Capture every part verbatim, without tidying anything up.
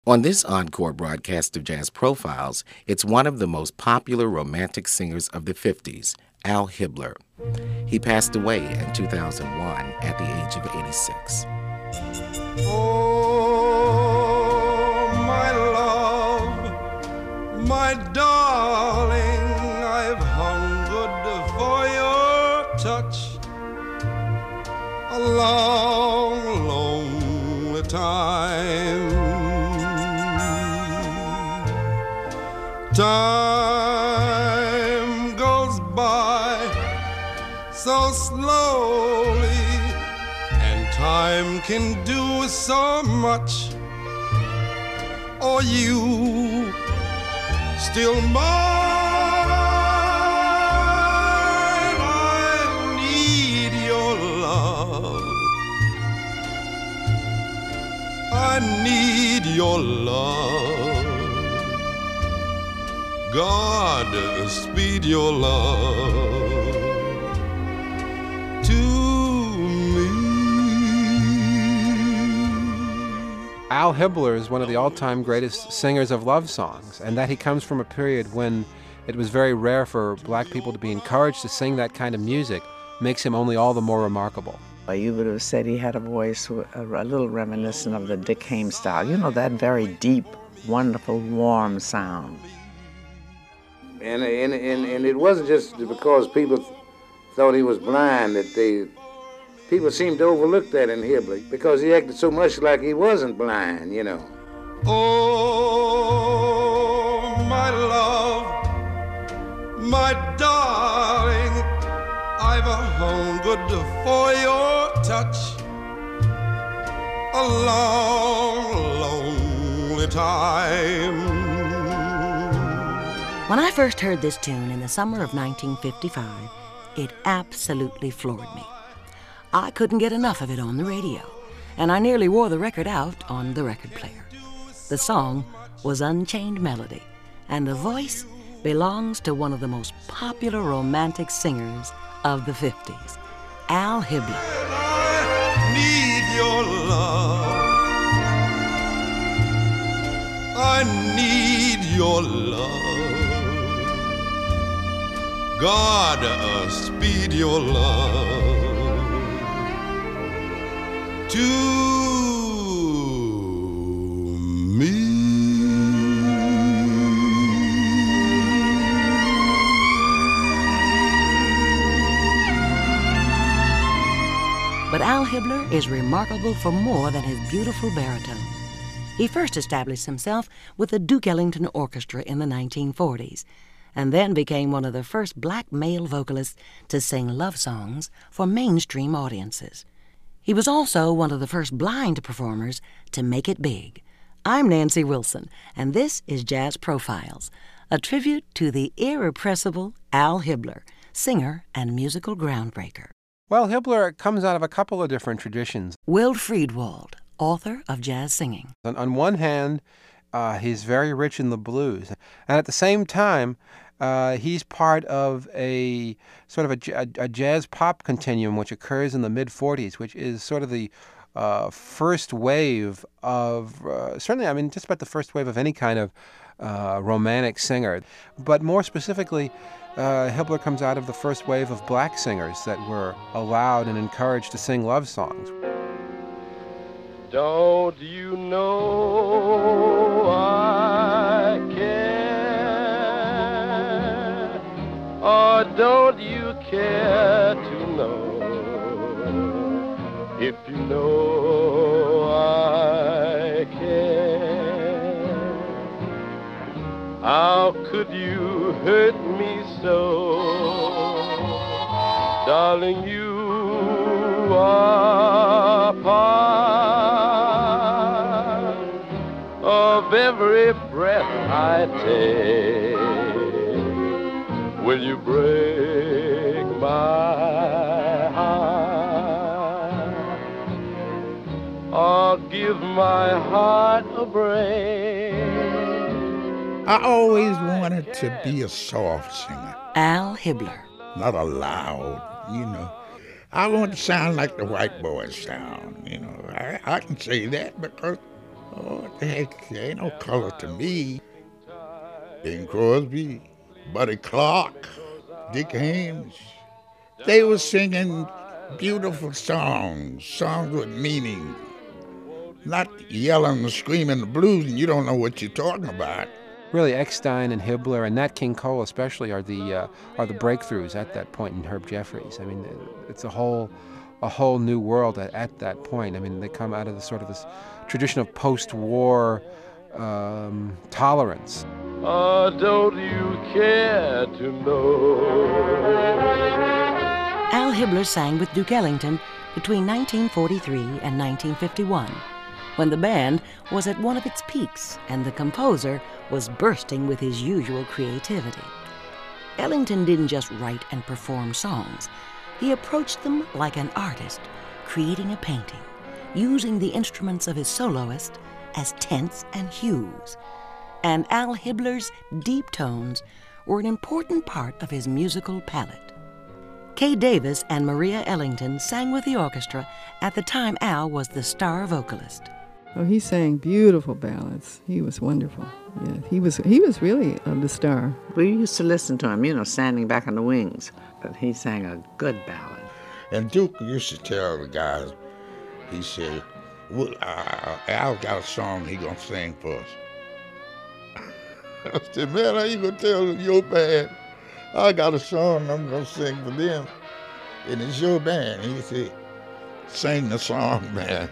On this encore broadcast of Jazz Profiles, it's one of the most popular romantic singers of the fifties, Al Hibbler. He passed away in two thousand one at the age of eighty-six. Oh, my love, my darling, I've hungered for your touch a long, long time. Time goes by so slowly, and time can do so much. Are you still mine? I need your love. I need your love. God, speed your love to me. Al Hibbler is one of the all-time greatest singers of love songs, and that he comes from a period when it was very rare for black people to be encouraged to sing that kind of music makes him only all the more remarkable. You would have said he had a voice a, a little reminiscent of the Dick Haymes style. You know, that very deep, wonderful, warm sound. And, and, and, and it wasn't just because people th- thought he was blind that they, people seemed to overlook that in Hibbler because he acted so much like he wasn't blind, you know. Oh, my love, my darling, I've hungered for your touch a long, lonely time. When I first heard this tune in the summer of nineteen fifty-five, it absolutely floored me. I couldn't get enough of it on the radio, and I nearly wore the record out on the record player. The song was Unchained Melody, and the voice belongs to one of the most popular romantic singers of the fifties, Al Hibbler. I need your love. I need your love. God, uh, speed your love to me. But Al Hibbler is remarkable for more than his beautiful baritone. He first established himself with the Duke Ellington Orchestra in the nineteen forties, and then became one of the first black male vocalists to sing love songs for mainstream audiences. He was also one of the first blind performers to make it big. I'm Nancy Wilson, and this is Jazz Profiles, a tribute to the irrepressible Al Hibbler, singer and musical groundbreaker. Well, Hibbler comes out of a couple of different traditions. Will Friedwald, author of jazz singing. On, on one hand, uh, he's very rich in the blues, and at the same time, uh, he's part of a sort of a, a, a jazz pop continuum which occurs in the mid forties, which is sort of the uh, first wave of, uh, certainly, I mean, just about the first wave of any kind of uh, romantic singer. But more specifically, uh, Hibbler comes out of the first wave of black singers that were allowed and encouraged to sing love songs. Don't you know I care, or don't you care to know? If you know I care, how could you hurt me so? Darling, you are part of every breath I take. Will you break my heart, or give my heart a break? I always wanted to be a soft singer. Al Hibbler. Not a loud, you know. I want to sound like the white boys sound, you know. I, I can say that because Oh, what the heck? There ain't no color to me. Bing Crosby, Buddy Clark, Dick Haymes. They were singing beautiful songs, songs with meaning. Not yelling and screaming the blues and you don't know what you're talking about. Really, Eckstein and Hibbler and Nat King Cole especially are the uh, are the breakthroughs at that point in Herb Jeffries. I mean, it's a whole a whole new world at, at that point. I mean, they come out of the sort of this tradition of post-war um, tolerance. Oh, don't you care to know? Al Hibbler sang with Duke Ellington between nineteen forty-three and nineteen fifty-one, when the band was at one of its peaks and the composer was bursting with his usual creativity. Ellington didn't just write and perform songs. He approached them like an artist, creating a painting, using the instruments of his soloist as tints and hues. And Al Hibbler's deep tones were an important part of his musical palette. Kay Davis and Maria Ellington sang with the orchestra at the time Al was the star vocalist. Oh, he sang beautiful ballads. He was wonderful. Yeah, he was he was really uh, the star. We used to listen to him, you know, standing back in the wings. But he sang a good ballad. And Duke used to tell the guys, he said, well, uh, Al got a song he gonna sing for us. I said, man, how you gonna tell your band I got a song I'm gonna sing for them? And it's your band. He said, sing the song, man.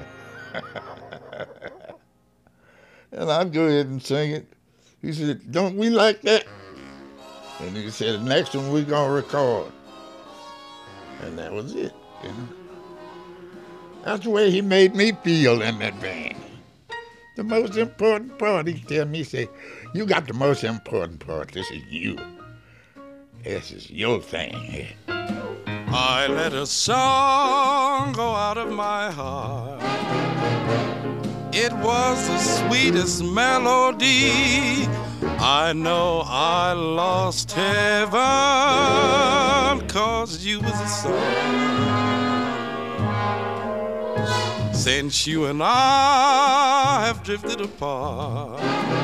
And I'd go ahead and sing it. He said, don't we like that? And he said, the next one we're gonna record. And that was it. You know? That's the way he made me feel in that band. The most important part, he tell me, he say, you got the most important part. This is you. This is your thing. I let a song go out of my heart. It was the sweetest melody. I know I lost heaven, 'cause you was a song. Since you and I have drifted apart,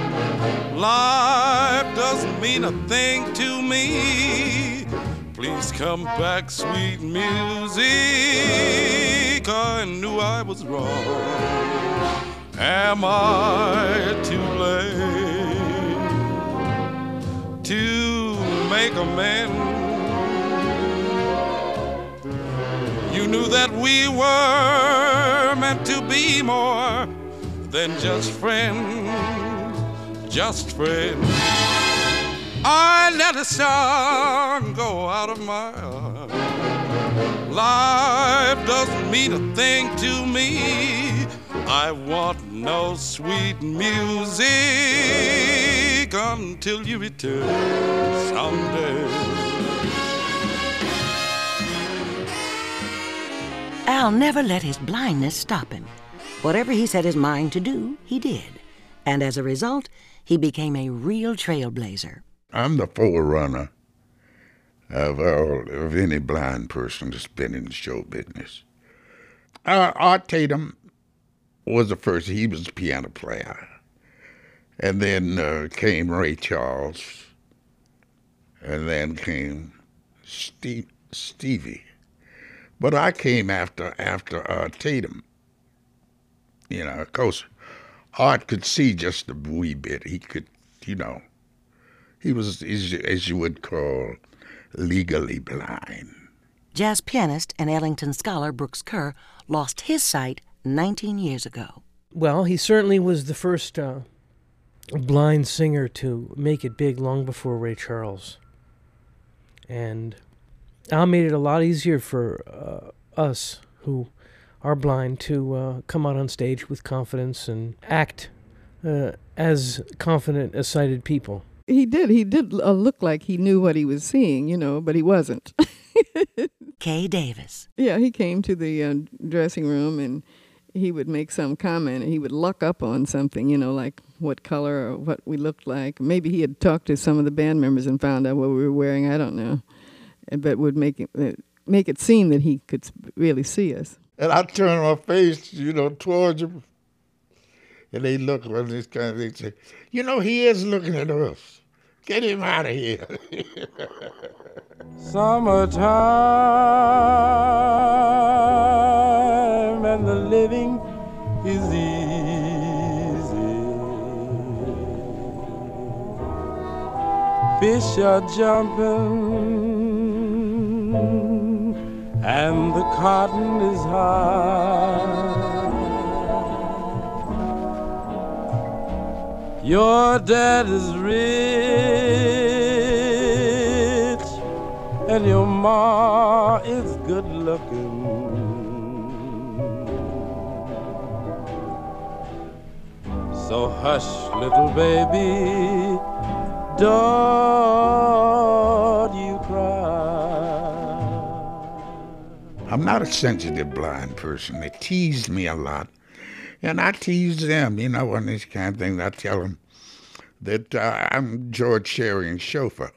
life doesn't mean a thing to me. Please come back, sweet music. I knew I was wrong. Am I too late to make amends? You knew that we were meant to be more than just friends, just friends. I let a song go out of my heart. Life doesn't mean a thing to me. I want no sweet music until you return someday. Al never let his blindness stop him. Whatever he set his mind to do, he did. And as a result, he became a real trailblazer. I'm the forerunner of all of any blind person that's been in the show business. Uh, Art Tatum was the first. He was a piano player. And then uh, came Ray Charles. And then came Steve, Stevie. But I came after after uh, Tatum. You know, of course, Art could see just a wee bit. He could, you know, he was, as you, as you would call, legally blind. Jazz pianist and Ellington scholar Brooks Kerr lost his sight nineteen years ago. Well, he certainly was the first uh, blind singer to make it big long before Ray Charles. And Al made it a lot easier for uh, us who are blind to uh, come out on stage with confidence and act uh, as confident as sighted people. He did. He did uh, look like he knew what he was seeing, you know, but he wasn't. Kay Davis. Yeah, he came to the uh, dressing room and he would make some comment and he would luck up on something, you know, like what color or what we looked like. Maybe he had talked to some of the band members and found out what we were wearing. I don't know. But would make it, uh, make it seem that he could really see us. And I turned my face, you know, towards him. And they look at this kind of, they say, you know, he is looking at us. Get him out of here. Summertime and the living is easy. Fish are jumping and the cotton is high. Your dad is rich and your ma is good looking. So hush, little baby, don't you cry. I'm not a sensitive blind person. They teased me a lot. And I tease them, you know, on this kind of thing. I tell them that uh, I'm George Sheridan's chauffeur.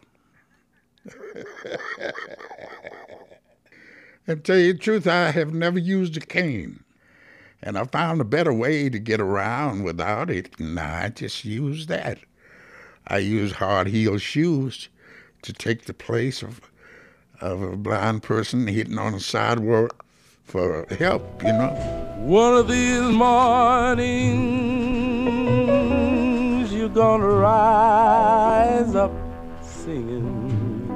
And tell you the truth, I have never used a cane. And I found a better way to get around without it, and I just use that. I use hard-heeled shoes to take the place of, of a blind person hitting on the sidewalk for help, you know. One of these mornings you're gonna rise up singing,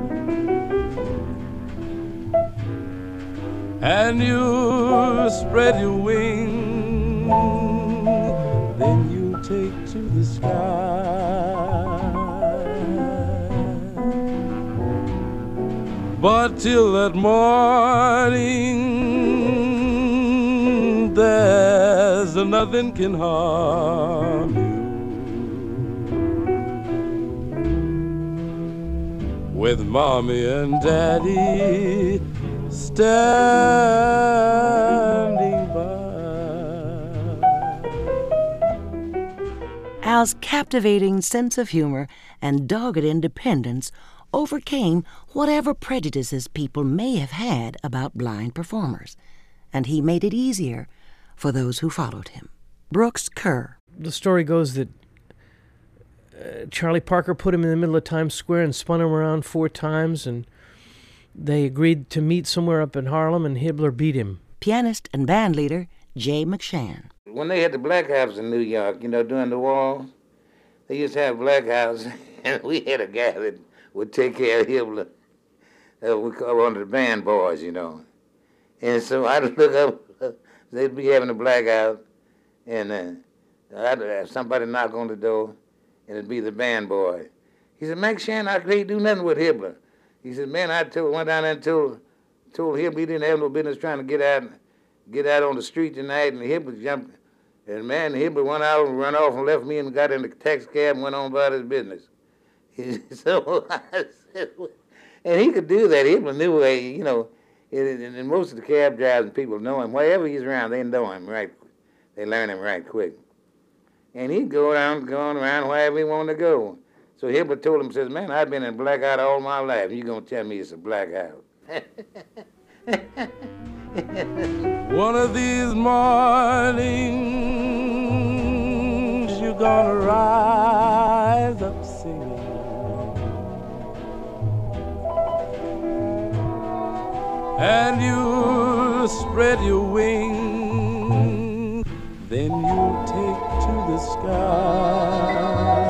and you spread your wings, then you take to the sky. But till that morning, there's nothing can harm you. With mommy and daddy standing by. Al's captivating sense of humor and dogged independence overcame whatever prejudices people may have had about blind performers, and he made it easier for those who followed him. Brooks Kerr. The story goes that uh, Charlie Parker put him in the middle of Times Square and spun him around four times, and they agreed to meet somewhere up in Harlem, and Hibbler beat him. Pianist and band leader Jay McShann. When they had the Black House in New York, you know, during the war, they used to have Black House, and we had a guy that would take care of Hibbler. Uh, we call one of the band boys, you know. And so I'd look up, they'd be having a blackout, and uh, I'd have somebody knock on the door, and it'd be the band boy. He said, Max Shannon, I can't do nothing with Hibbler. He said, man, I told, went down there and told, told Hibbler he didn't have no business trying to get out get out on the street tonight, and Hibbler jumped. And man, Hibbler went out and ran off and left me and got in the taxi cab and went on about his business. So I said, and he could do that. Hibbler knew, you know, and, and most of the cab drivers and people know him. Wherever he's around, they know him right. They learn him right quick. And he'd go around, going around wherever he wanted to go. So Hibbler told him, says, man, I've been in blackout all my life, and you're going to tell me it's a blackout. One of these mornings you're gonna rise up singing, and you spread your wings, then you take to the sky.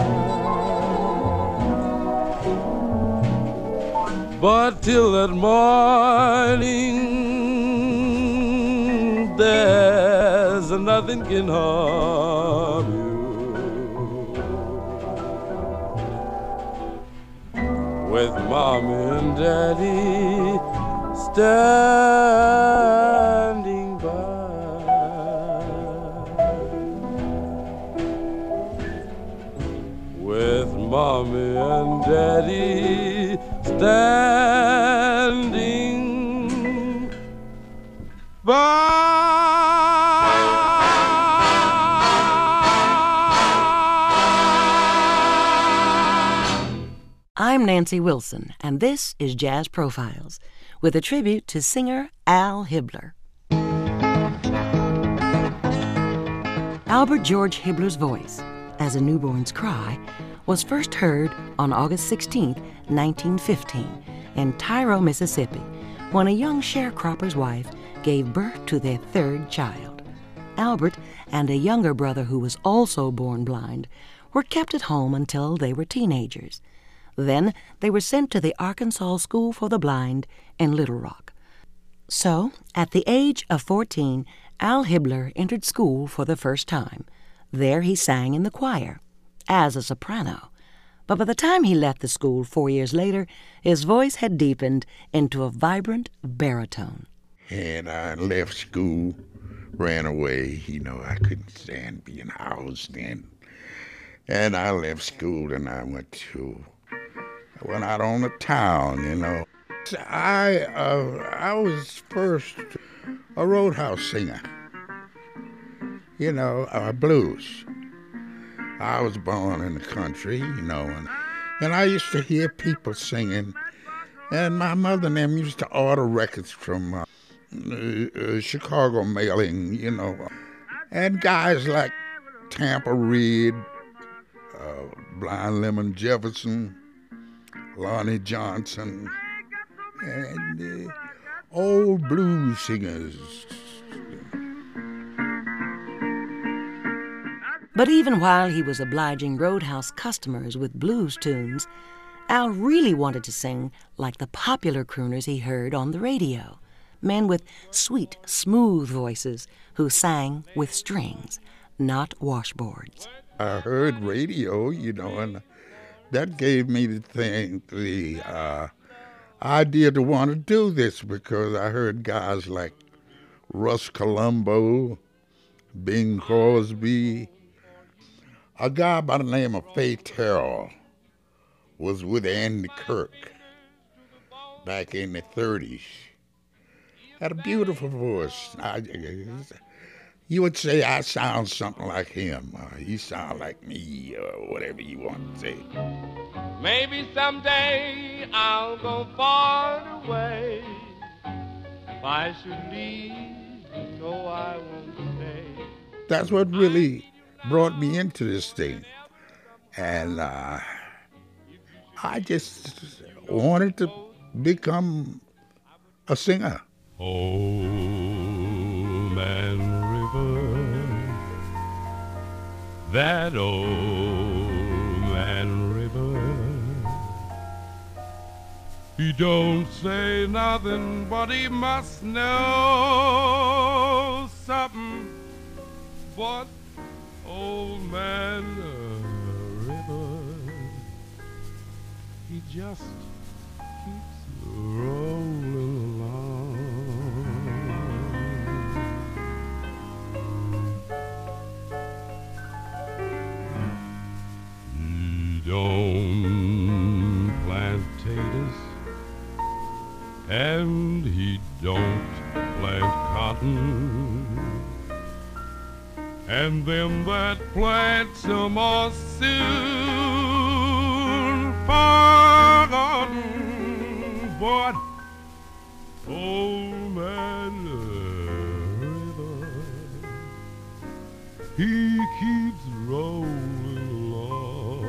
But till that morning, there's nothing can harm you. With mommy and daddy standing by. With mommy and daddy standing by. I'm Nancy Wilson, and this is Jazz Profiles, with a tribute to singer Al Hibbler. Albert George Hibbler's voice, as a newborn's cry, was first heard on August sixteenth, nineteen fifteen, in Tyro, Mississippi, when a young sharecropper's wife gave birth to their third child. Albert and a younger brother who was also born blind were kept at home until they were teenagers. Then they were sent to the Arkansas School for the Blind in Little Rock. So, at the age of fourteen, Al Hibbler entered school for the first time. There he sang in the choir, as a soprano. But by the time he left the school four years later, his voice had deepened into a vibrant baritone. And I left school, ran away. You know, I couldn't stand being housed in. And I left school and I went to, I went out on the town, you know. I, uh, I was first a roadhouse singer, you know, uh, blues. I was born in the country, you know, and, and I used to hear people singing, and my mother and them used to order records from uh, uh, Chicago mailing, you know, and guys like Tampa Reed, uh, Blind Lemon Jefferson, Lonnie Johnson, and uh, old blues singers. But even while he was obliging roadhouse customers with blues tunes, Al really wanted to sing like the popular crooners he heard on the radio, men with sweet, smooth voices who sang with strings, not washboards. I heard radio, you know, and that gave me the thing, the uh, idea to want to do this, because I heard guys like Russ Colombo, Bing Crosby. A guy by the name of Faye Terrell was with Andy Kirk back in the thirties. Had a beautiful voice. I, you would say I sound something like him. Uh, he sound like me, or whatever you want to say. Maybe someday I'll go far away. If I should leave, so I won't stay. That's what really brought me into this thing. And uh, I just wanted to become a singer. Old Man River, that old man river, he don't say nothing, but he must know something. But old man river, he just keeps rolling along. He don't plant potatoes, and he don't plant cotton, and them that plant some are soon forgotten. But old man River, he keeps rolling along.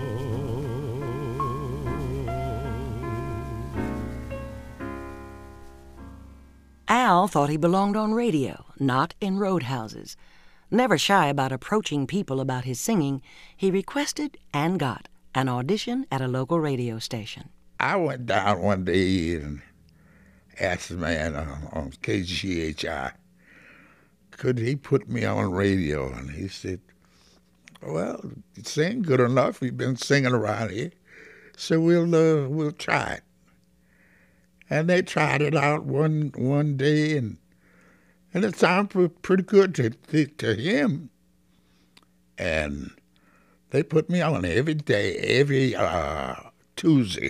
Al thought he belonged on radio, not in roadhouses. Never shy about approaching people about his singing, he requested and got an audition at a local radio station. I went down one day and asked the man uh, on K G H I, could he put me on radio? And he said, well, you sing good enough. You've been singing around here, so we'll uh, we'll try it. And they tried it out one one day, and and it sounded pretty good to, to, to him. And they put me on every day, every uh, Tuesday,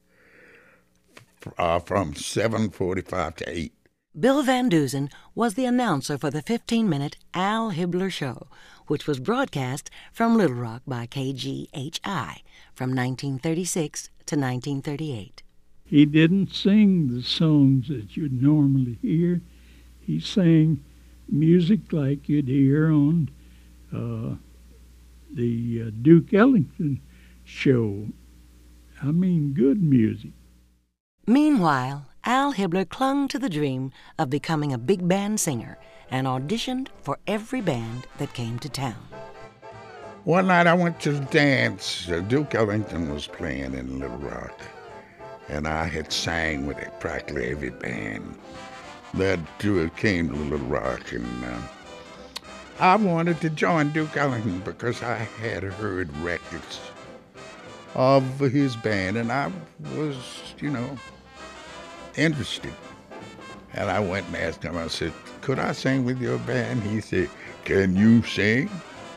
uh, from seven forty-five to eight. Bill Van Dusen was the announcer for the fifteen-minute Al Hibbler Show, which was broadcast from Little Rock by K G H I from nineteen thirty-six to nineteen thirty-eight. He didn't sing the songs that you'd normally hear. He sang music like you'd hear on uh, the uh, Duke Ellington show. I mean, good music. Meanwhile, Al Hibbler clung to the dream of becoming a big band singer and auditioned for every band that came to town. One night I went to the dance. Uh, Duke Ellington was playing in Little Rock, and I had sang with practically every band that came to Little Rock, and uh, I wanted to join Duke Ellington because I had heard records of his band, and I was, you know, interested. And I went and asked him, I said, could I sing with your band? He said, can you sing?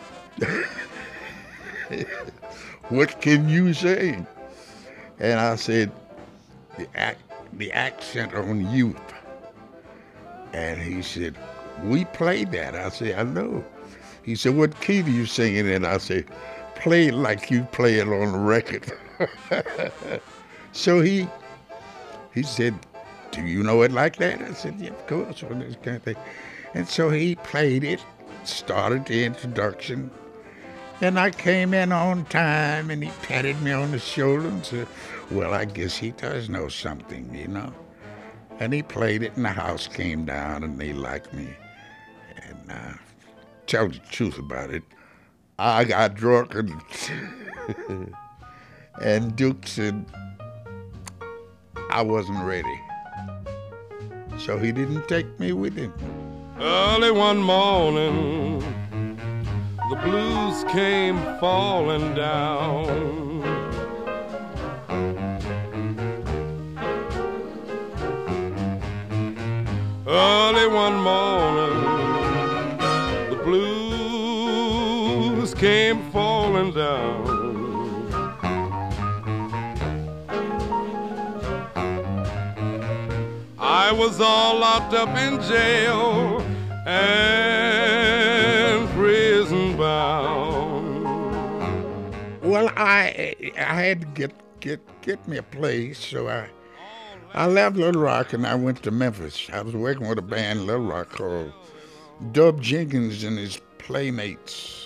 What can you sing? And I said, the, ac the accent on youth. And he said, we played that. I said, I know. He said, what key do you sing it in? I said, play it like you play it on the record. So he he said, do you know it like that? I said, yeah, of course, well, this kind of thing. And so he played it, started the introduction, and I came in on time, and he patted me on the shoulder and said, well, I guess he does know something, you know. And he played it, and the house came down, and they liked me. And uh, tell the truth about it, I got drunk, and, and Duke said I wasn't ready. So he didn't take me with him. Early one morning, the blues came falling down. Early one morning, the blues came falling down. I was all locked up in jail and prison bound. Well, I I had to get get get me a place, so I I left Little Rock and I went to Memphis. I was working with a band in Little Rock called Dub Jenkins and his Playmates,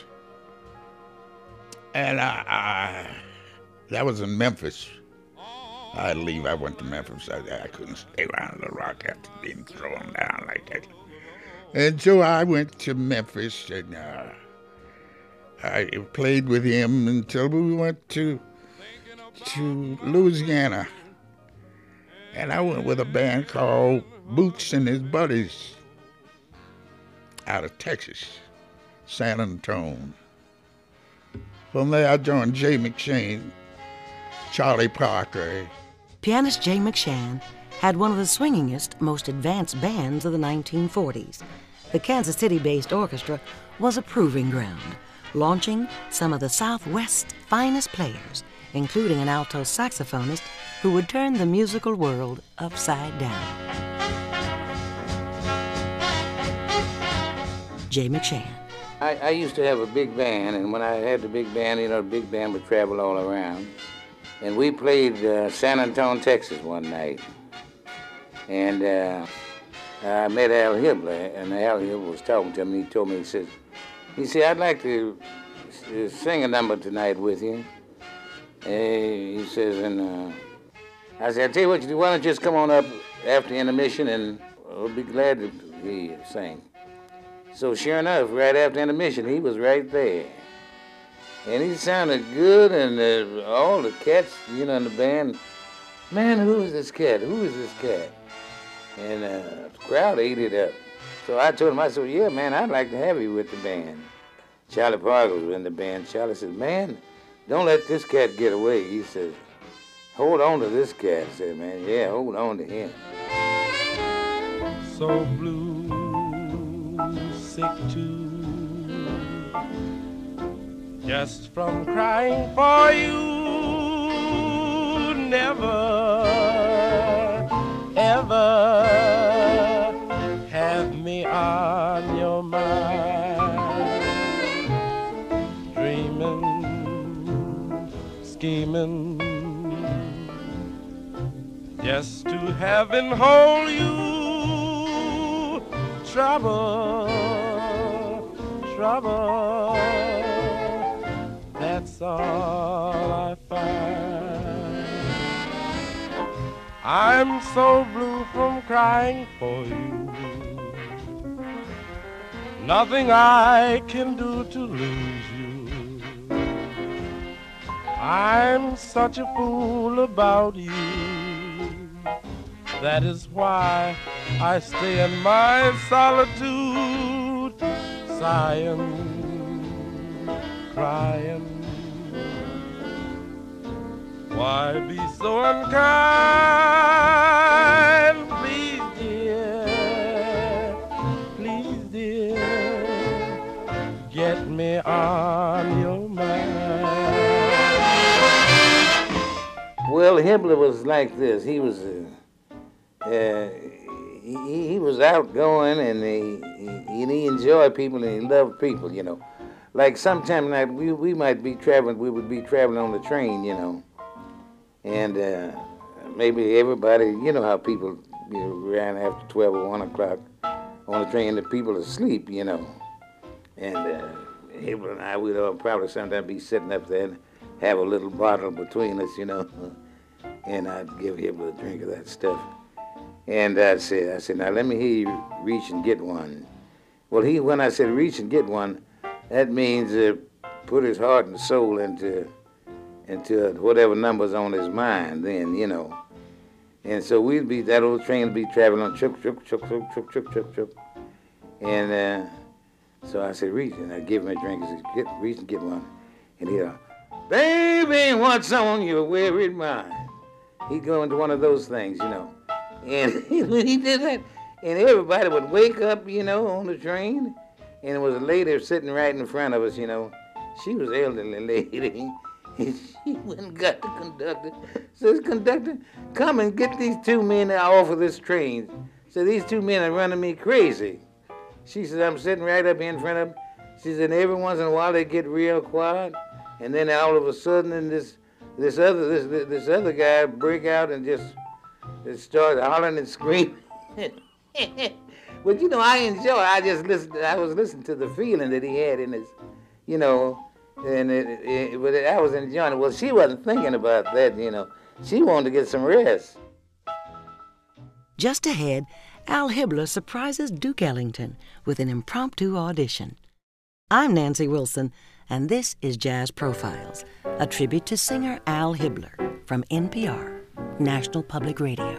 and I, I that was in Memphis. I had to leave. I went to Memphis. I, I couldn't stay around Little Rock after being thrown down like that. And so I went to Memphis, and uh, I played with him until we went to to Louisiana. And I went with a band called Boots and His Buddies out of Texas, San Antonio. From there, I joined Jay McShane, Charlie Parker. Pianist Jay McShane had one of the swingingest, most advanced bands of the nineteen forties. The Kansas City-based orchestra was a proving ground, launching some of the Southwest's finest players, including an alto saxophonist who would turn the musical world upside down. Jay McShane. I, I used to have a big band, and when I had the big band, you know, the big band would travel all around. And we played uh, San Antonio, Texas one night. And uh, I met Al Hibbler, and Al Hibbler was talking to me. He told me, he said, he said, I'd like to s sing a number tonight with you. And he says, and uh, I said, I'll tell you what you do, why don't you just come on up after intermission, and we'll be glad to hear you sing. So sure enough, right after intermission, he was right there. And he sounded good, and uh, all the cats, you know, in the band, man, who is this cat? Who is this cat? And uh, the crowd ate it up. So I told him, I said, yeah, man, I'd like to have you with the band. Charlie Parker was in the band. Charlie said, man, don't let this cat get away. He said, hold on to this cat. I said, man, yeah, hold on to him. So blue, sick too, just from crying for you. Never, ever have me on your mind. Dreaming, scheming, just to have and hold you. Trouble, trouble, that's all I find. I'm so blue from crying for you, nothing I can do to lose you. I'm such a fool about you, that is why I stay in my solitude, sighing, crying. Why be so unkind? Please, dear, please, dear, get me on your mind. Well, Hibbler was like this. He was, uh, uh, he, he was outgoing, and he, he he enjoyed people, and he loved people. You know, like sometime like we we might be traveling, we would be traveling on the train. You know, and uh, maybe everybody, you know how people, you know, ran after twelve or one o'clock on the train, the people asleep. You know, and uh, Hibbler and I would all probably sometimes be sitting up there and have a little bottle between us, you know, and I'd give him a drink of that stuff. And I'd say, I said, now let me hear you reach and get one. Well, he, when I said reach and get one, that means uh, put his heart and soul into, into whatever number's on his mind then, you know. And so we'd be, that old train would be traveling on chuk, chuk, chuk, chuk, chuk, chuk, chuk, chuk. And uh, so I said, reach, and I'd give him a drink. I said, get, reach and get one. And he'd, baby, what's on your weary mind? He'd go into one of those things, you know. And when he did that, and everybody would wake up, you know, on the train, and there was a lady sitting right in front of us, you know. She was an elderly lady, and she went and got the conductor. Says, conductor, come and get these two men off of this train. So these two men are running me crazy. She said, I'm sitting right up here in front of them. She said, every once in a while they get real quiet. And then all of a sudden, and this this other this this other guy break out and just, just start hollering and screaming. But you know, I enjoy. I just listened. I was listening to the feeling that he had in his, you know, and it, it, but I was enjoying it. Well, she wasn't thinking about that. You know, she wanted to get some rest. Just ahead, Al Hibbler surprises Duke Ellington with an impromptu audition. I'm Nancy Wilson, and this is Jazz Profiles, a tribute to singer Al Hibbler from N P R, National Public Radio.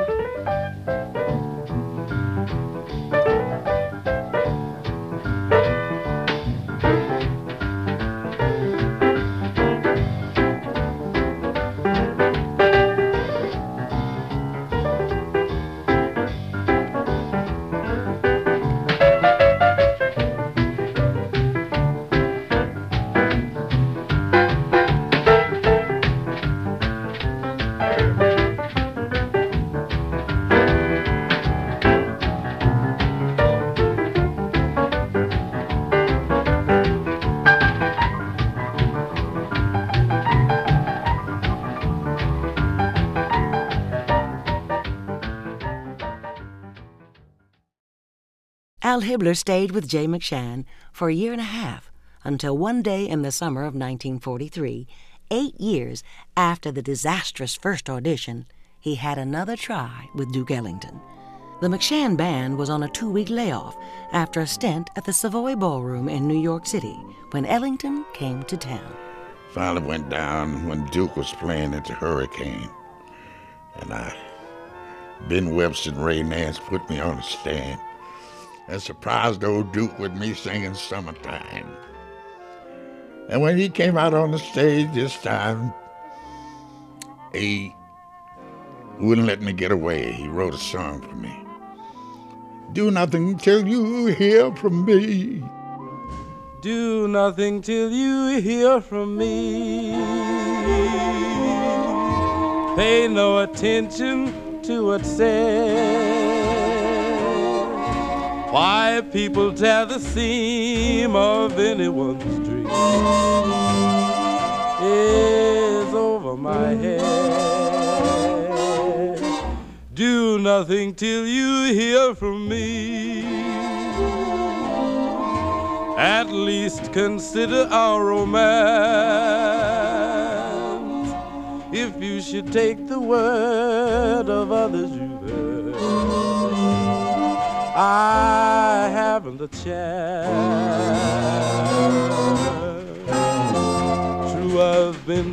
Al Hibbler stayed with Jay McShann for a year and a half until one day in the summer of nineteen forty-three, eight years after the disastrous first audition, he had another try with Duke Ellington. The McShann Band was on a two-week layoff after a stint at the Savoy Ballroom in New York City when Ellington came to town. Finally went down when Duke was playing at the Hurricane. And I, Ben Webster and Ray Nance put me on the stand and surprised old Duke with me singing Summertime. And when he came out on the stage this time, he wouldn't let me get away. He wrote a song for me. Do nothing till you hear from me. Do nothing till you hear from me. Pay no attention to what's said. Why people tear the seam of anyone's dream is over my head. Do nothing till you hear from me. at least consider our romance. If you should take the word of others you've heard, I haven't a chance. True, I've been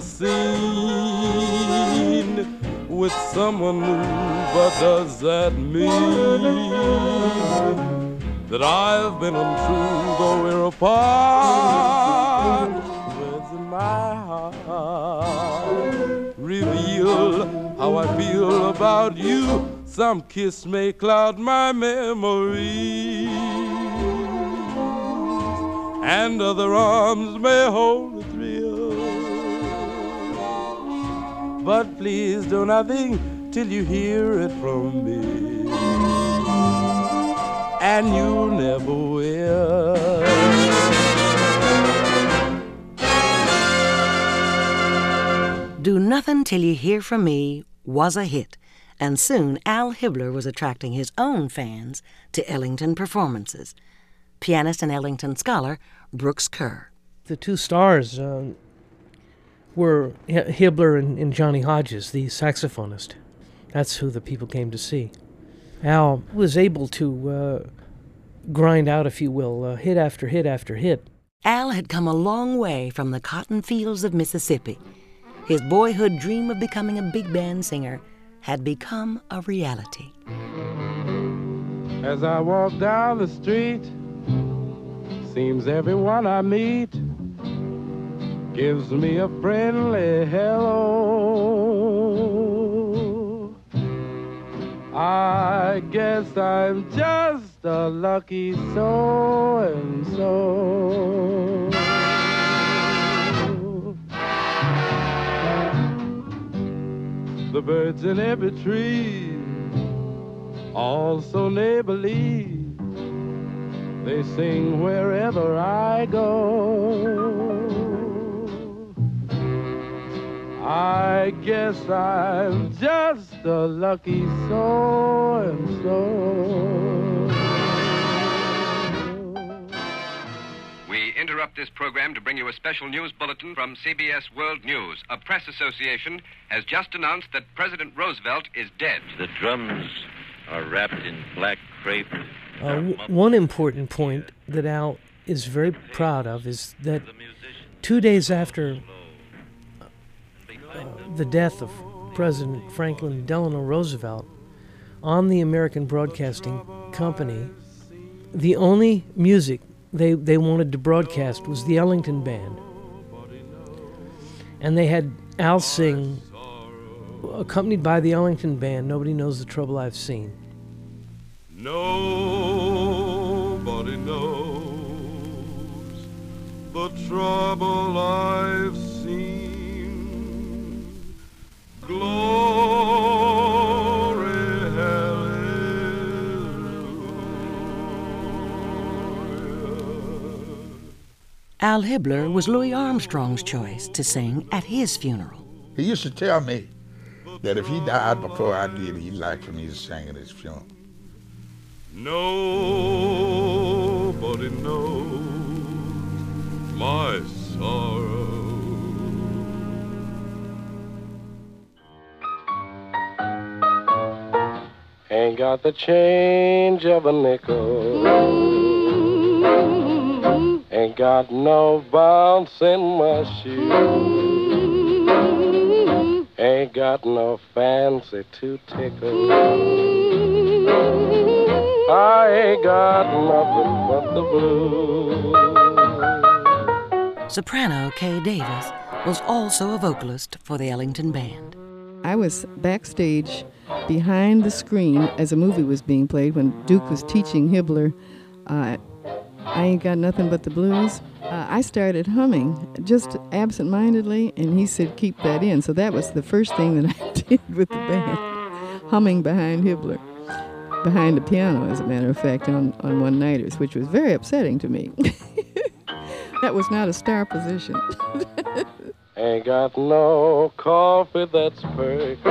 seen with someone new, but does that mean that I've been untrue? Though we're apart, words in my heart reveal how I feel about you. Some kiss may cloud my memories, and other arms may hold a thrill. But please do nothing till you hear it from me, and you never will. Do Nothing Till You Hear From Me was a hit, and soon Al Hibbler was attracting his own fans to Ellington performances. Pianist and Ellington scholar Brooks Kerr. The two stars uh, were Hibbler and, and Johnny Hodges, the saxophonist. That's who the people came to see. Al was able to uh, grind out, if you will, uh, hit after hit after hit. Al had come a long way from the cotton fields of Mississippi. His boyhood dream of becoming a big band singer had become a reality. As I walk down the street, seems everyone I meet gives me a friendly hello. I guess I'm just a lucky so-and-so. The birds in every tree, all so neighborly, they sing wherever I go. I guess I'm just a lucky so-and-so. We interrupt this program to bring you a special news bulletin from C B S World News. A press association has just announced that President Roosevelt is dead. The drums are wrapped in black crepe. Uh, w- one important point that Al is very proud of is that two days after uh, the death of President Franklin Delano Roosevelt, on the American Broadcasting Company, the only music they, they wanted to broadcast was the Ellington Band. And they had Al sing, accompanied by the Ellington Band, Nobody Knows the Trouble I've Seen. Nobody knows the trouble I've seen. Glory, hallelujah. Al Hibbler was Louis Armstrong's choice to sing at his funeral. He used to tell me that if he died before I did, he'd like for me to sing at his funeral. Nobody knows my sorrow. Ain't got the change of a nickel. Ain't got no bounce in my shoe. Ain't got no fancy to tickle. I ain't got nothing but the blues. Soprano Kay Davis was also a vocalist for the Ellington Band. I was backstage behind the screen as a movie was being played when Duke was teaching Hibbler, uh, I Ain't Got Nothing But the Blues. Uh, I started humming just absent-mindedly, and he said, keep that in. So that was the first thing that I did with the band, humming behind Hibbler, behind the piano, as a matter of fact, on, on one-nighters, which was very upsetting to me. That was not a star position. Ain't got no coffee that's perfect.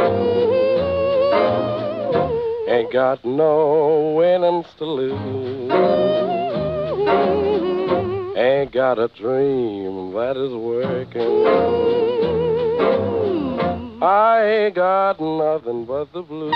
Ain't got no winnings to lose. got a dream that is working. I ain't got nothing but the blues.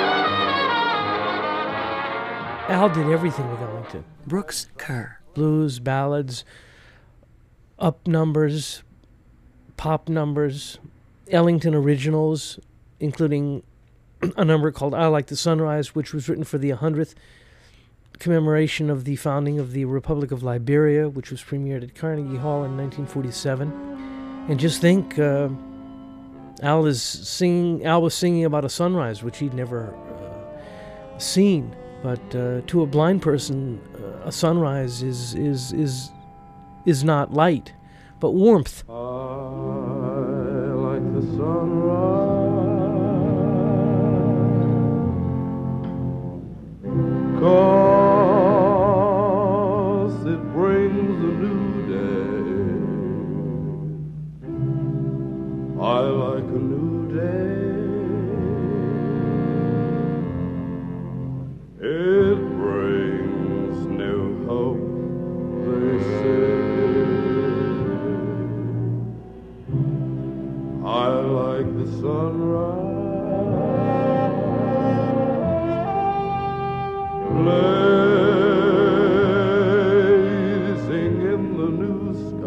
Al did everything with Ellington. Brooks Kerr. Blues, ballads, up numbers, pop numbers, Ellington originals, including a number called I Like the Sunrise, which was written for the one hundredth commemoration of the founding of the Republic of Liberia, which was premiered at Carnegie Hall in nineteen forty-seven. And just think, uh, Al is singing. Al was singing about a sunrise, which he'd never uh, seen. But uh, to a blind person, uh, a sunrise is is is is not light, but warmth. I like the sunrise, 'cause it brings a new day. I like a new day. It brings new hope, they say. I like the sunrise, blazing in the new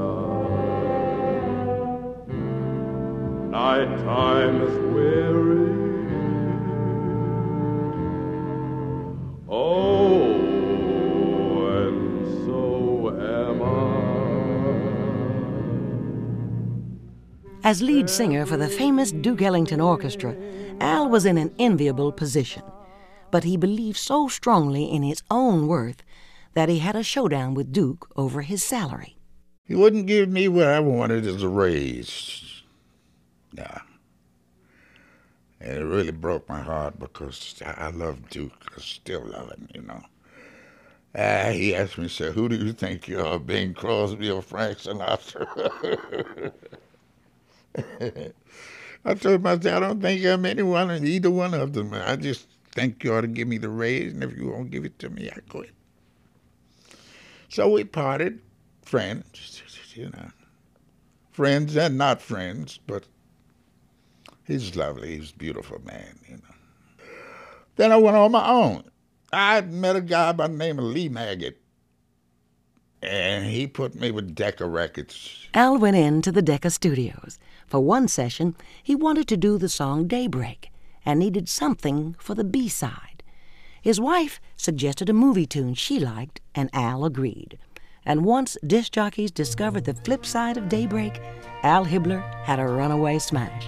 sky. Nighttime is weary. Oh, and so am I. As lead singer for the famous Duke Ellington Orchestra, Al was in an enviable position. But he believed so strongly in his own worth that he had a showdown with Duke over his salary. He wouldn't give me what I wanted as a raise. Nah. And it really broke my heart because I love Duke. I still love him, you know. Uh, he asked me, said, who do you think you are, Bing Crosby or Frank Sinatra? I told him, I said, I don't think I'm anyone in either one of them. I just think you ought to give me the raise, and if you won't give it to me, I quit. So we parted, friends, you know. Friends and not friends, but he's lovely. He's a beautiful man, you know. Then I went on my own. I met a guy by the name of Lee Maggett, and he put me with Decca Records. Al went into the Decca studios. For one session, he wanted to do the song Daybreak and needed something for the B-side. His wife suggested a movie tune she liked, and Al agreed. And once disc jockeys discovered the flip side of Daybreak, Al Hibbler had a runaway smash.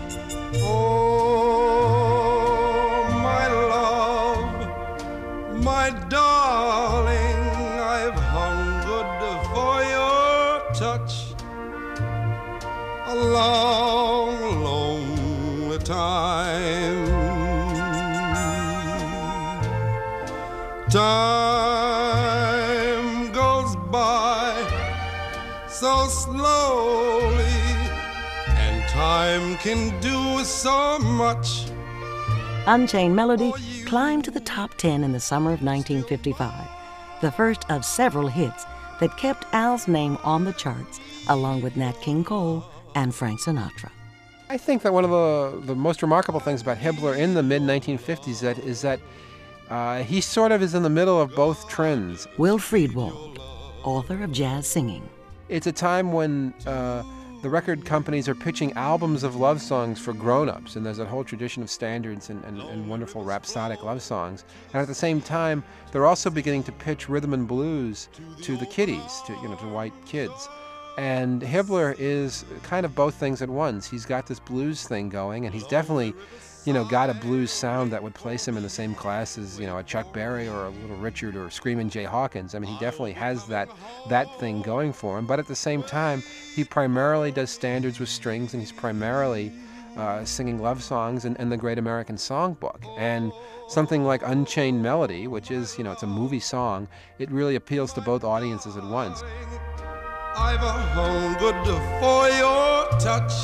Oh, my love, my darling, I've hungered for your touch a long, long time. Time goes by so slowly, and time can do so much. Unchained Melody climbed to the top ten in the summer of nineteen fifty-five, the first of several hits that kept Al's name on the charts, along with Nat King Cole and Frank Sinatra. I think that one of the, the most remarkable things about Hibbler in the mid nineteen fifties that is that uh, he sort of is in the middle of both trends. Will Friedwald, author of Jazz Singing. It's a time when uh, the record companies are pitching albums of love songs for grown-ups, and there's a whole tradition of standards and, and, and wonderful rhapsodic love songs. And at the same time, they're also beginning to pitch rhythm and blues to the kiddies, to you know, to white kids. And Hibbler is kind of both things at once. He's got this blues thing going, and he's definitely, you know, got a blues sound that would place him in the same class as, you know, a Chuck Berry or a Little Richard or Screamin' Jay Hawkins. I mean, he definitely has that that thing going for him. But at the same time, he primarily does standards with strings, and he's primarily uh, singing love songs and, and the Great American Songbook. And something like Unchained Melody, which is, you know, it's a movie song, it really appeals to both audiences at once. I've a hungered for your touch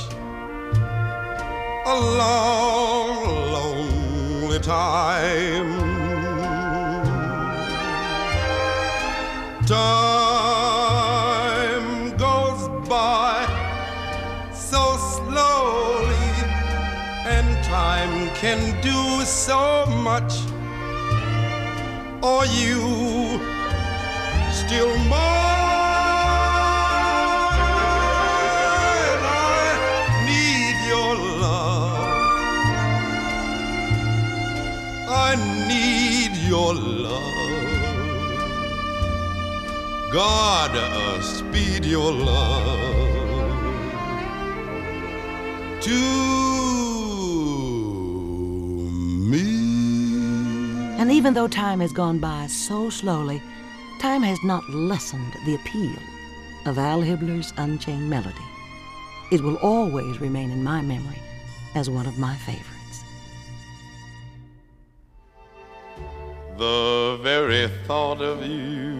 a long, lonely time. Time time can do so much, or you still mine. I need your love. I need your love. God, uh, speed your love to me. And even though time has gone by so slowly, time has not lessened the appeal of Al Hibbler's Unchained Melody. It will always remain in my memory as one of my favorites. The very thought of you,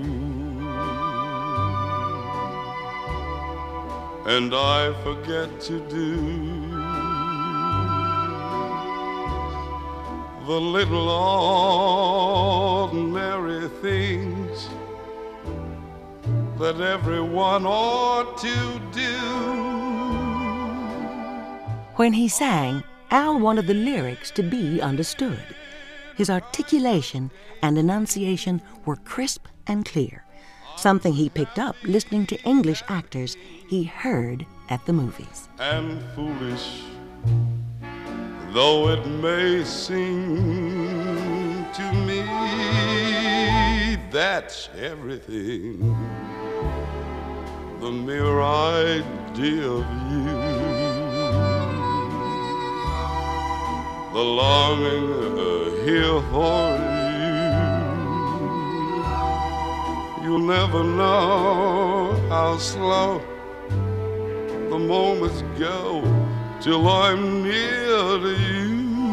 and I forget to do the little ordinary things that everyone ought to do. When he sang, Al wanted the lyrics to be understood. His articulation and enunciation were crisp and clear, something he picked up listening to English actors he heard at the movies. And foolish though it may seem to me, that's everything. The mere idea of you, the longing uh, here for you. You'll never know how slow the moments go till I'm near to you.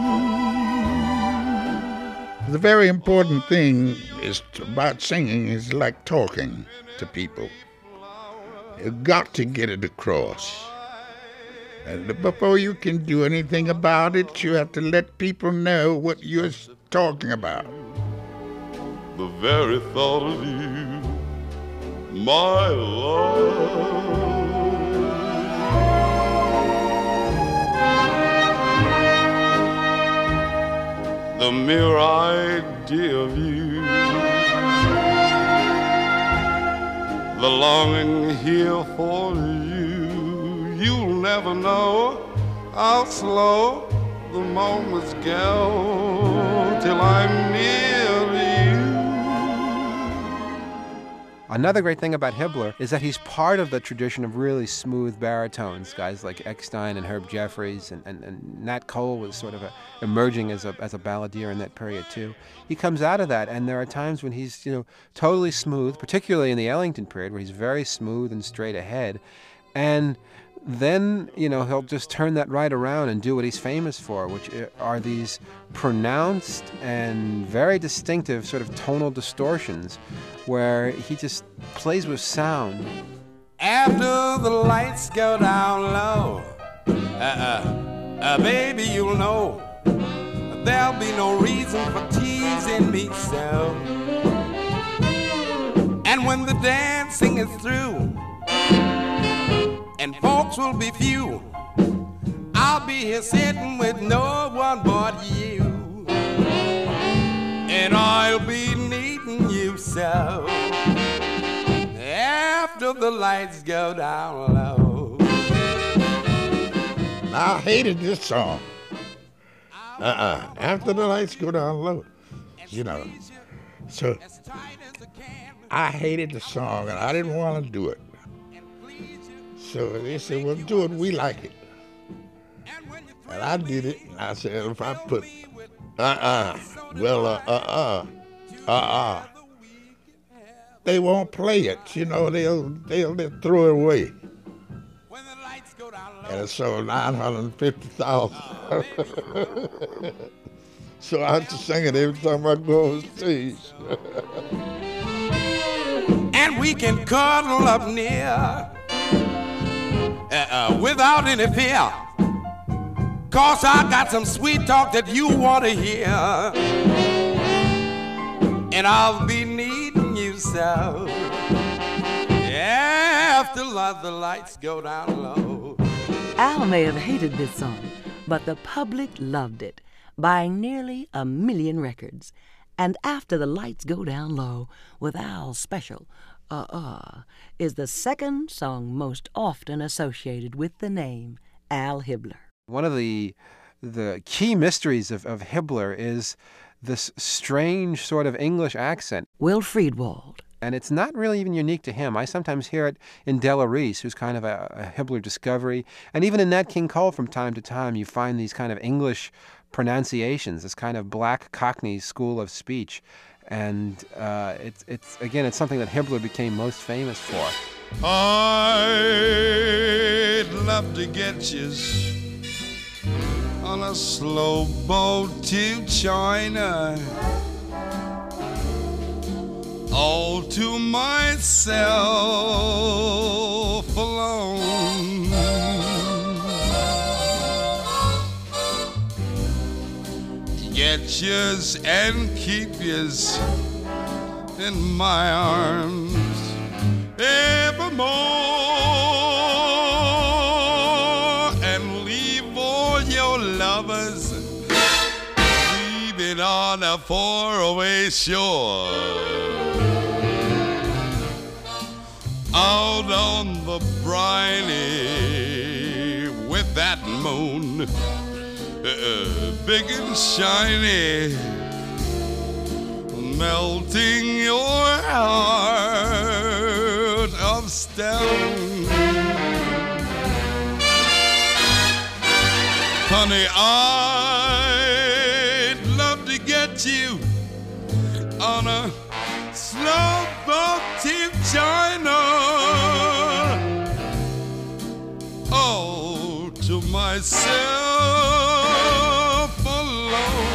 The very important thing is to, about singing is like talking to people. You've got to get it across. And before you can do anything about it, you have to let people know what you're talking about. The very thought of you, my love. The mere idea of you, the longing here for you. You'll never know how slow the moments go till I'm near you. Another great thing about Hibbler is that he's part of the tradition of really smooth baritones. Guys like Eckstein and Herb Jeffries and, and, and Nat Cole was sort of a, emerging as a as a balladeer in that period too. He comes out of that, and there are times when he's you know totally smooth, particularly in the Ellington period, where he's very smooth and straight ahead, and then you know he'll just turn that right around and do what he's famous for, which are these pronounced and very distinctive sort of tonal distortions, where he just plays with sound. After the lights go down low, uh-uh, uh, baby, you'll know there'll be no reason for teasing me so. And when the dancing is through and folks will be few, I'll be here sitting with no one but you, and I'll be needing you so. After the lights go down low. I hated this song. Uh-uh. After the lights go down low. You know. So I hated the song and I didn't want to do it. So they said, well, do it, we like it. And I did it, and I said, if I put uh-uh, well, uh, uh-uh, uh-uh, they won't play it, you know, they'll, they'll, they'll throw it away. And it sold nine hundred fifty thousand. So I had to sing it every time I go on stage. And we can cuddle up near uh-uh, without any fear, 'cause I got some sweet talk that you want to hear, and I'll be needing you so after the lights go down low. Al may have hated this song, But the public loved it, buying nearly a million records. And After the Lights Go Down Low, with Al's special uh-uh, is the second song most often associated with the name Al Hibbler. One of the the key mysteries of, of Hibbler is this strange sort of English accent. Will Friedwald. And it's not really even unique to him. I sometimes hear it in Della Reese, who's kind of a, a Hibbler discovery. And even in Nat King Cole, from time to time, you find these kind of English pronunciations, this kind of black Cockney school of speech. And uh, it's, it's again, it's something that Hibbler became most famous for. I'd love to get you on a slow boat to China, all to myself alone. Get yous and keep yous in my arms evermore, and leave all your lovers leaving on a faraway shore, out on the briny with that moon uh, big and shiny, melting your heart of stone. Honey, I'd love to get you on a slow boat to China, oh, to myself alone.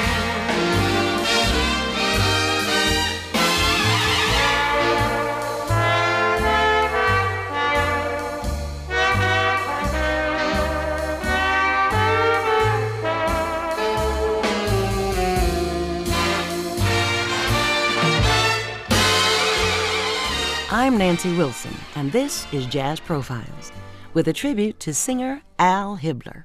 I'm Nancy Wilson, and this is Jazz Profiles, with a tribute to singer Al Hibbler.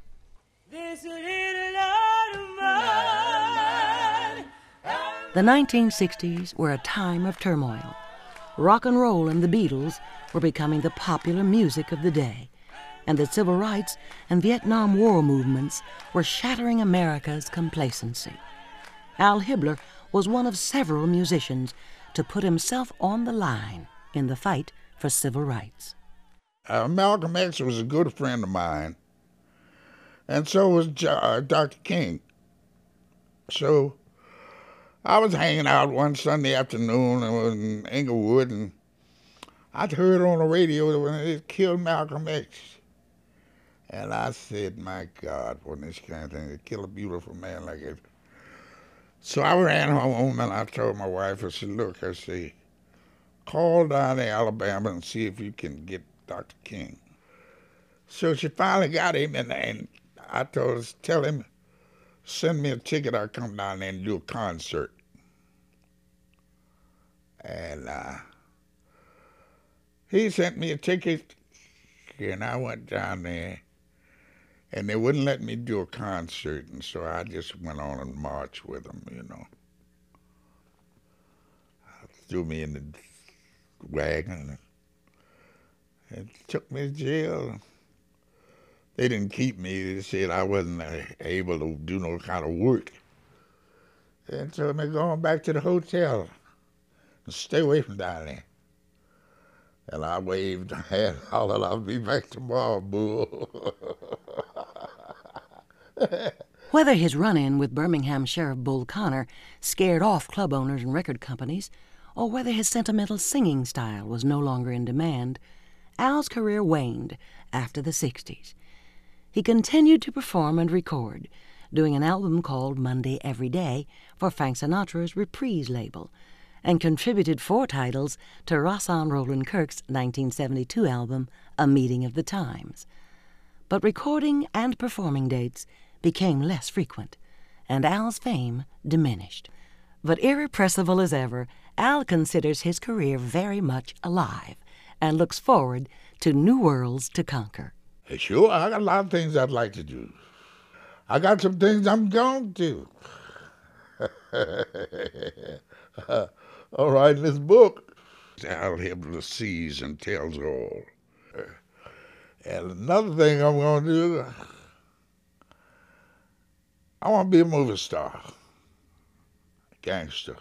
The nineteen sixties were a time of turmoil. Rock and roll and the Beatles were becoming the popular music of the day, and the civil rights and Vietnam War movements were shattering America's complacency. Al Hibbler was one of several musicians to put himself on the line in the fight for civil rights. Uh, Malcolm X was a good friend of mine, and so was uh, Doctor King. So I was hanging out one Sunday afternoon in Inglewood, and I'd heard on the radio when they killed Malcolm X. And I said, my God, when this kind of thing, they kill a beautiful man like it. So I ran home and I told my wife, I said, look, I say, call down to Alabama and see if you can get Doctor King. So she finally got him, and, and I told her, tell him, send me a ticket, I'll come down there and do a concert. And uh, he sent me a ticket, and I went down there, and they wouldn't let me do a concert, and so I just went on and marched with them, you know. Threw me in the wagon and took me to jail. They didn't keep me. They said I wasn't able to do no kind of work. And so me going back to the hotel and stay away from down there. And I waved my hand, hollered, I'll be back tomorrow, bull. Whether his run-in with Birmingham Sheriff Bull Connor scared off club owners and record companies, or whether his sentimental singing style was no longer in demand, Al's career waned after the sixties. He continued to perform and record, doing an album called Monday Every Day for Frank Sinatra's Reprise label, and contributed four titles to Rahsaan Roland Kirk's nineteen seventy-two album, A Meeting of the Times. But recording and performing dates became less frequent, and Al's fame diminished. But irrepressible as ever, Al considers his career very much alive and looks forward to new worlds to conquer. Sure, I got a lot of things I'd like to do. I got some things I'm going to. uh, all right, in this book, Al Hibbler sees and tells all. And another thing I'm going to do, I want to be a movie star, gangster.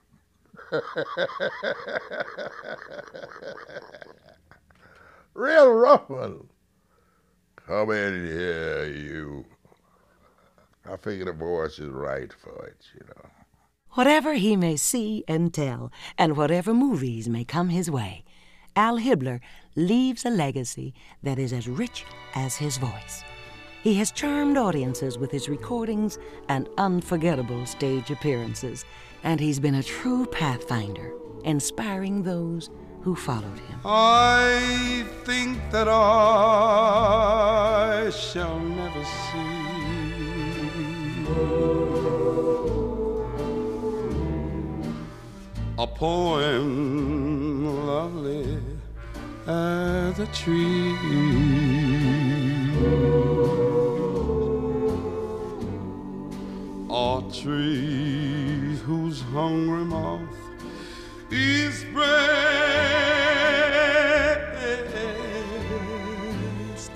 Real rough one. Come in here, you. I figure the voice is right for it, you know. Whatever he may see and tell, and whatever movies may come his way, Al Hibbler leaves a legacy that is as rich as his voice. He has charmed audiences with his recordings and unforgettable stage appearances, and he's been a true pathfinder, inspiring those who followed him. I think that I shall never see a poem lovely as a tree, a tree whose hungry mouth is pressed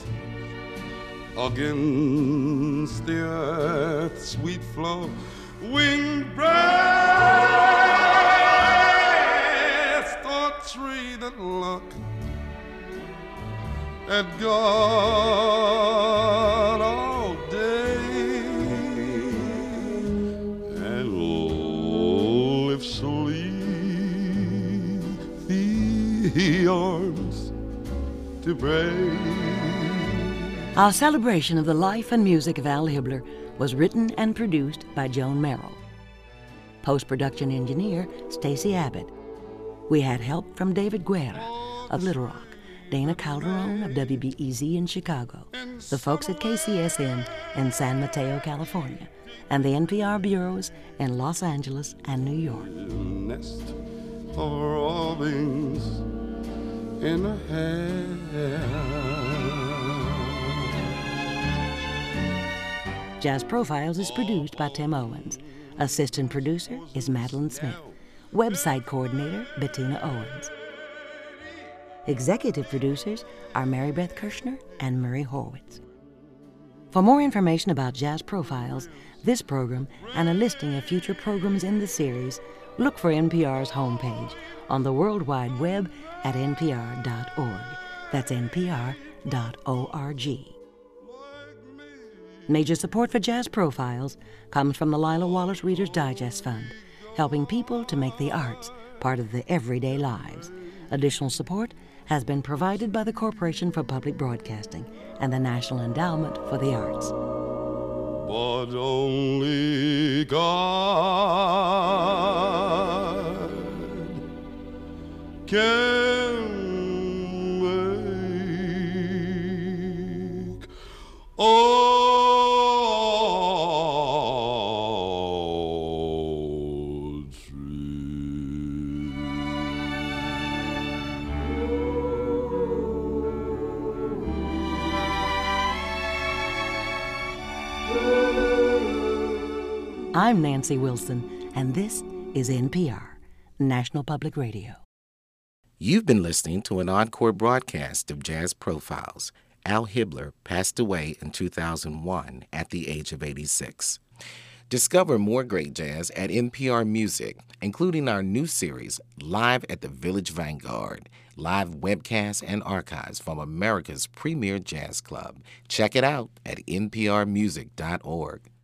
against the earth's sweet flow, winged breast, a tree that looked at God all day and lifts the arms to break. Our celebration of the life and music of Al Hibbler was written and produced by Joan Merrill. Post-production engineer, Stacy Abbott. We had help from David Guerra of Little Rock, Dana Calderon of W B E Z in Chicago, the folks at K C S N in San Mateo, California, and the N P R bureaus in Los Angeles and New York. Nest of robins in a hair. Jazz Profiles is produced by Tim Owens. Assistant producer is Madeline Smith. Website coordinator, Bettina Owens. Executive producers are Mary Beth Kirshner and Murray Horwitz. For more information about Jazz Profiles, this program, and a listing of future programs in the series, look for N P R's homepage on the World Wide Web at N P R dot org. That's N P R dot org. Major support for Jazz Profiles comes from the Lila Wallace Reader's Digest Fund, helping people to make the arts part of their everyday lives. Additional support has been provided by the Corporation for Public Broadcasting and the National Endowment for the Arts. But only God can make all true. I'm Nancy Wilson, and this is N P R, National Public Radio. You've been listening to an encore broadcast of Jazz Profiles. Al Hibbler passed away in two thousand one at the age of eighty-six. Discover more great jazz at N P R Music, including our new series, Live at the Village Vanguard, live webcasts and archives from America's premier jazz club. Check it out at N P R music dot org.